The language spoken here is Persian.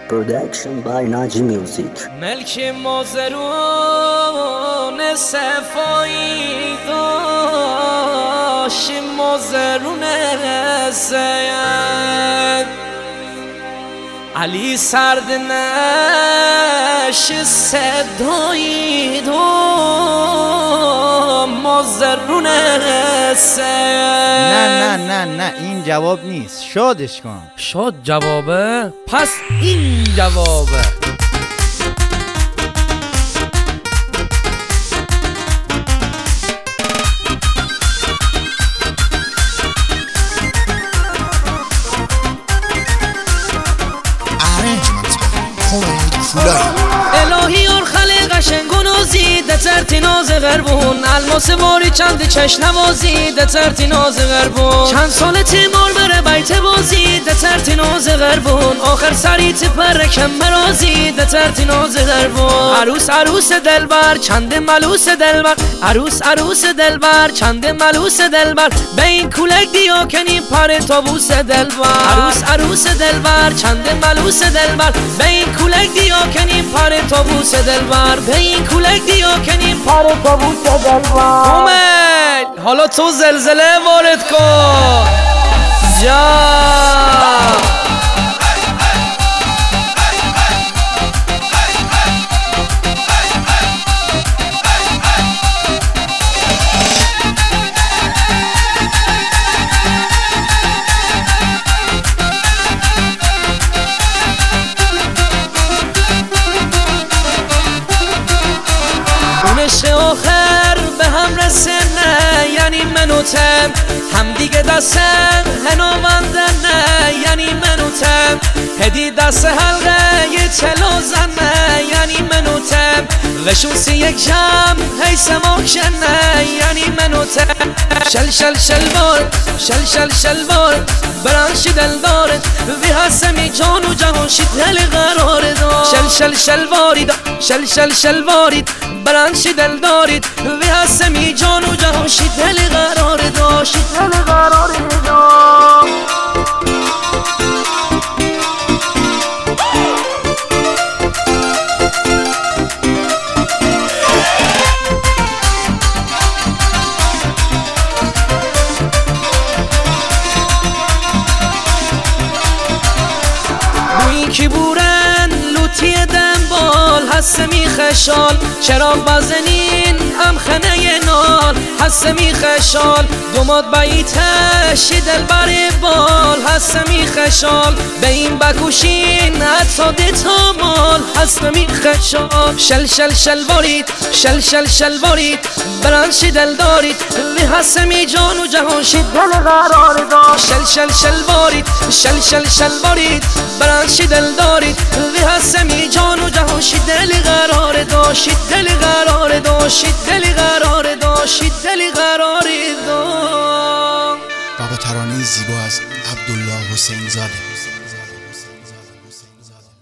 Production by Naji Music. ملک مازرون صفایی داشت مازرون سید علی سرد نش صدایی دو مازرون سید نه این جواب نیست. شادش کن. شاد جوابه؟ پس این جوابه. الهی اور خلق شنگون و زید ترتی ناز غربون الماس واری چند چش نوازید ترتی ناز غربون چند سال تیمار بره بیت بازید ترتی ناز غربون آخر سری تپر کم مرازید ترتی ناز غربون عروس دلبر چند ملوس دلبر عروس دلبر چند ملوس دلبر به این کولک دیا کنی پر تابوس دلبر عروس دلبر چند ملوس دلبر به این کولک دیا کنی پر تابوس دلبر به این کولک دیا کنی پر تابوس دلبر کومل حالا تو زلزله وارد کن جا آخر به هم رسنه یعنی منو تم هم دیگه دستم هنومندن نه یعنی منو تم هدی دست حلقه یه چلو زنه یعنی منو تم وشوسی یک جم هی سماک شنه یعنی منو تم شل بار برانشی دل دارد وی هستمی جان و جهانشی دل قرار دار شل بارید برانشی دل دارید وی هستمی جان و جهانشی دل قرار داشت دل قرار دار کی بورن لوتی دنبال هستمی خشال چراغ بزنین هم خنه نال هستمی خشال دوماد بیتش دل بر بال هستمی خشال به این بکوشین حتی دیتا مال هستمی خشال شل بارید برانشی دل دارید وی هستمی جان و جهانشی دل قرار داشت شل بارید برانشی دل دارید وی هستمی جان و جهانشی دل قرار داشت دل قرار داشت دل قرار داشت دل قرار داشت. بابا ترانه زیبا از عبدالله حسین زاده.